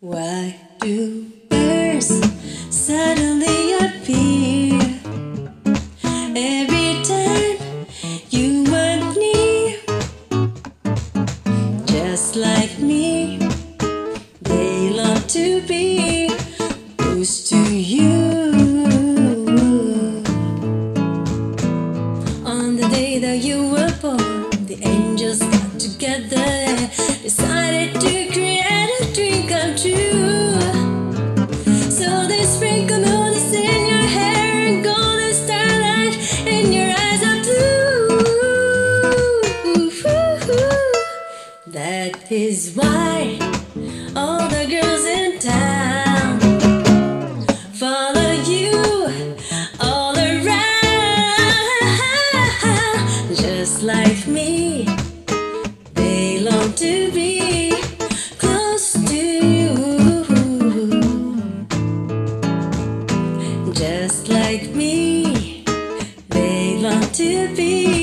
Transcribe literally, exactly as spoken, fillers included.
Why do birds suddenly appear every time you are near? Just like me, they love to be close to you. On the day that you were born, the angels got together, decided to create a dream come true. So they sprinkle moonlight in your hair and golden starlight in your eyes are blue. That is why all the girls in town follow you all around. Just like me, they long to be close to you. Just like me, they long to be